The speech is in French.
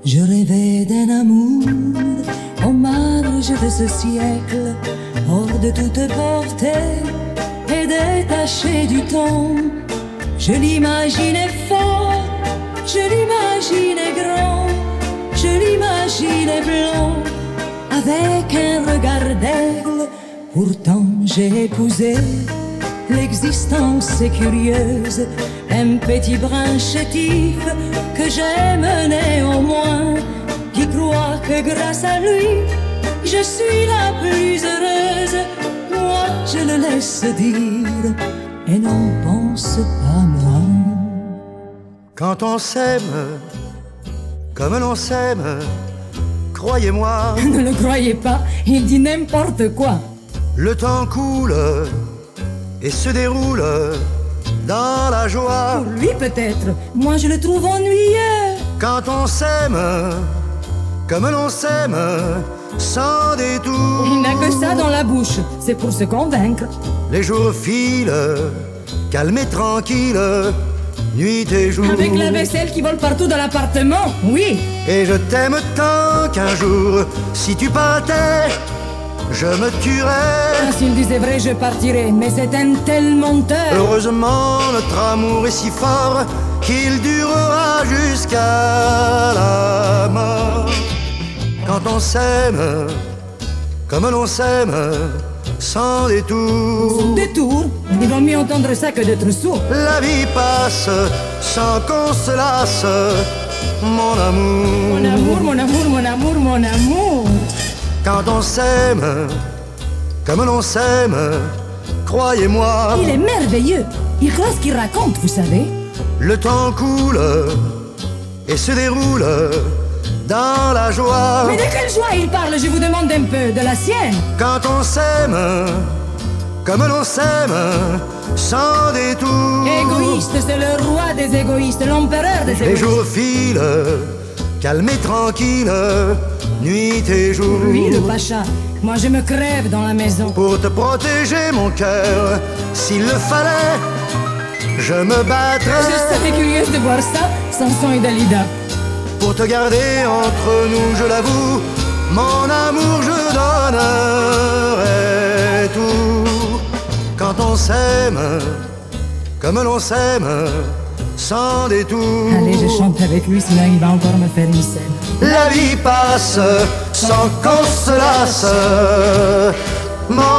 Je rêvais d'un amour au marge de ce siècle, hors de toute portée et détaché du temps. Je l'imaginais fort, je l'imaginais grand, je l'imaginais blanc, avec un regard d'aigle. Pourtant j'ai épousé l'existence est curieuse, un petit brin chétif que j'aime néanmoins, qui croit que grâce à lui, je suis la plus heureuse. Moi, je le laisse dire et n'en pense pas moins. Quand on s'aime, comme l'on s'aime, croyez-moi. Ne le croyez pas, il dit n'importe quoi. Le temps coule et se déroule dans la joie. Pour lui peut-être, moi je le trouve ennuyeux. Quand on s'aime, comme l'on s'aime, sans détour. Il n'a que ça dans la bouche, c'est pour se convaincre. Les jours filent, calmes et tranquilles, nuit et jour. Avec la vaisselle qui vole partout dans l'appartement, oui. Et je t'aime tant qu'un jour, si tu partais, je me tuerais. Ah, s'il disait vrai, je partirais, mais c'est un tel menteur. Heureusement, notre amour est si fort qu'il durera jusqu'à la mort. Quand on s'aime, comme l'on s'aime, sans détour. Sans détour, il vaut mieux entendre ça que d'être sourd. La vie passe sans qu'on se lasse, mon amour. Mon amour, mon amour, mon amour, mon amour. Quand on s'aime, comme l'on s'aime, croyez-moi. Il est merveilleux, il croit ce qu'il raconte, vous savez. Le temps coule et se déroule dans la joie. Mais de quelle joie il parle, je vous demande un peu, de la sienne. Quand on s'aime, comme l'on s'aime, sans détour. Égoïste, c'est le roi des égoïstes, l'empereur des égoïstes. Les jours filent, calmes et tranquilles, nuit et jour. Lui, le pacha, moi je me crève dans la maison. Pour te protéger mon cœur, s'il le fallait, je me battrais. Je serais curieuse de voir ça, Samson et Dalida. Pour te garder entre nous, je l'avoue, mon amour, je donnerai tout. Quand on s'aime, comme l'on s'aime, sans détour. Allez, je chante avec lui, sinon il va encore me faire une scène. La vie passe sans qu'on se lasse, mon